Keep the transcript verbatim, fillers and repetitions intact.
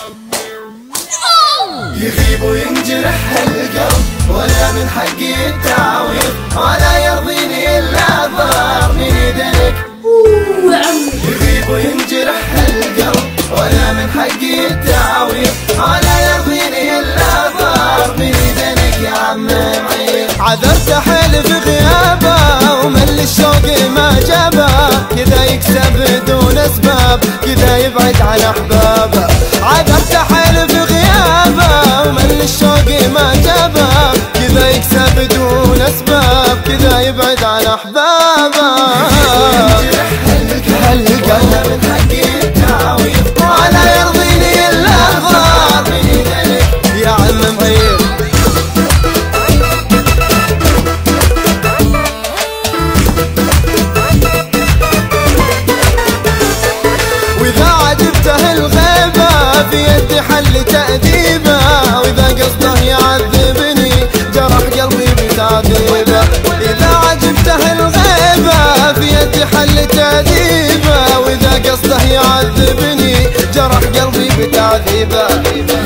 يغيب وينجرح القلب ولا من حقي التعويض، ولا يرضيني الا ضار من يدك. يغيب وينجرح القلب ولا من حقي التعويض، ولا يرضيني الا ضار من يدك يا عم معين. عذرت حيل في غيابه ومل الشوق ما جابه، كذا يكسب دون اسباب كذا يبعد عن احبابه. عذرت حيل في غيابه ومل الشوق ما جابه، كذا يكسب دون اسباب كذا يبعد عن احبابه. هالقلب من حقي التعويض، ولا يرضيني الا الضار من يدك يا عم مغير. واذا عجبته الغيبه في يدي حل تأديبه، واذا قصده يعذبني جرح قلبي بتعذيبه. اذا عجبته الغيبه في يدي حل تأديبه، واذا قصده يعذبني جرح قلبي بتعذيبه.